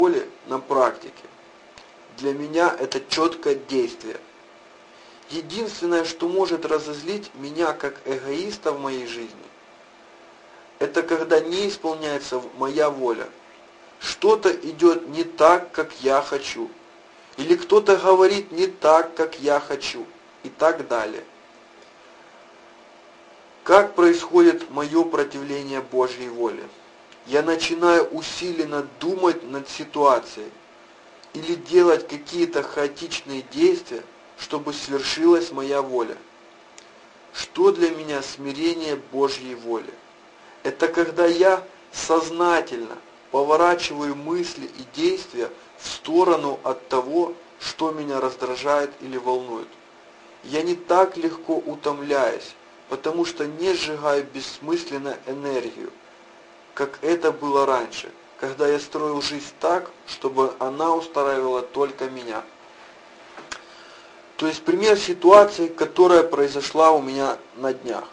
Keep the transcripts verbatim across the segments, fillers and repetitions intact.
воли на практике. Для меня это четкое действие. Единственное, что может разозлить меня как эгоиста в моей жизни, это когда не исполняется моя воля. Что-то идет не так, как я хочу. Или кто-то говорит не так, как я хочу. И так далее. Как происходит мое противление Божьей воле? Я начинаю усиленно думать над ситуацией или делать какие-то хаотичные действия, чтобы свершилась моя воля. Что для меня смирение Божьей воли? Это когда я сознательно поворачиваю мысли и действия в сторону от того, что меня раздражает или волнует. Я не так легко утомляюсь, потому что не сжигаю бессмысленно энергию, как это было раньше, когда я строил жизнь так, чтобы она устраивала только меня. То есть пример ситуации, которая произошла у меня на днях.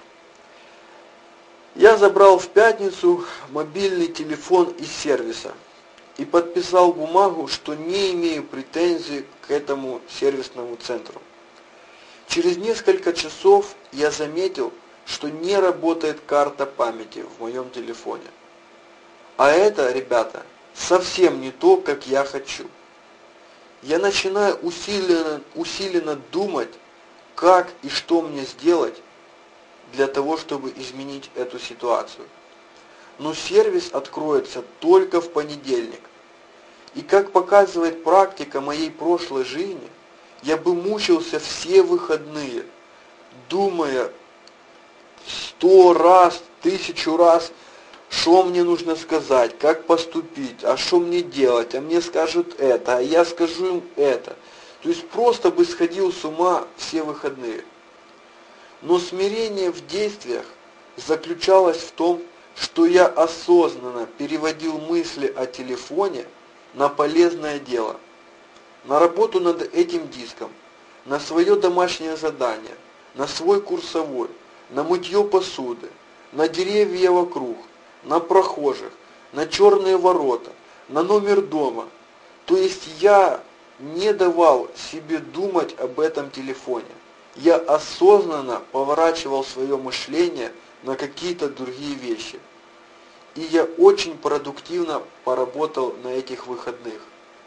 Я забрал в пятницу мобильный телефон из сервиса и подписал бумагу, что не имею претензий к этому сервисному центру. Через несколько часов я заметил, что не работает карта памяти в моем телефоне. А это, ребята, совсем не то, как я хочу. Я начинаю усиленно, усиленно думать, как и что мне сделать для того, чтобы изменить эту ситуацию. Но сервис откроется только в понедельник. И как показывает практика моей прошлой жизни, я бы мучился все выходные, думая сто раз, тысячу раз, что мне нужно сказать, как поступить, а что мне делать, а мне скажут это, а я скажу им это. То есть просто бы сходил с ума все выходные. Но смирение в действиях заключалось в том, что я осознанно переводил мысли о телефоне на полезное дело, на работу над этим диском, на свое домашнее задание, на свой курсовой, на мытье посуды, на деревья вокруг, на прохожих, на черные ворота, на номер дома. То есть я не давал себе думать об этом телефоне. Я осознанно поворачивал свое мышление на какие-то другие вещи. И я очень продуктивно поработал на этих выходных.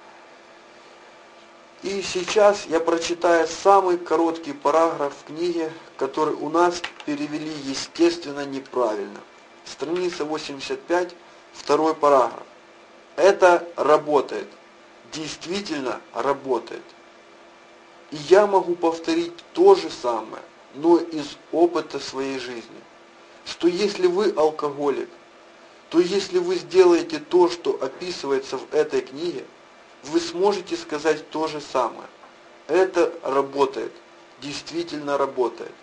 И сейчас я прочитаю самый короткий параграф в книге, который у нас перевели, естественно, неправильно. Страница восемьдесят пять, второй параграф. Это работает. Действительно работает. И я могу повторить то же самое, но из опыта своей жизни. Что если вы алкоголик, то если вы сделаете то, что описывается в этой книге, вы сможете сказать то же самое. Это работает. Действительно работает.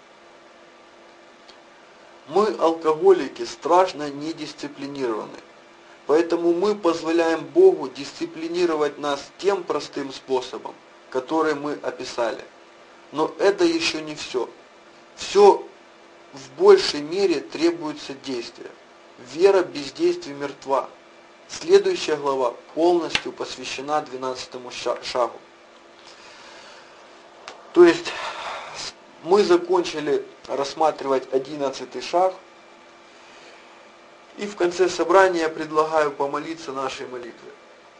Мы, алкоголики, страшно недисциплинированы. Поэтому мы позволяем Богу дисциплинировать нас тем простым способом, который мы описали. Но это еще не все. Все в большей мере требуется действия. Вера без действий мертва. Следующая глава полностью посвящена двенадцатому шагу. То есть мы закончили рассматривать одиннадцатый шаг. И в конце собрания я предлагаю помолиться нашей молитвой.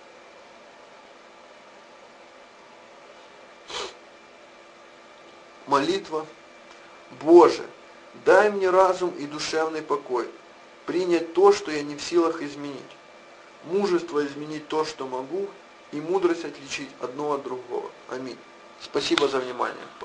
Молитва. Боже, дай мне разум и душевный покой, принять то, что я не в силах изменить, мужество изменить то, что могу, и мудрость отличить одно от другого. Аминь. Спасибо за внимание.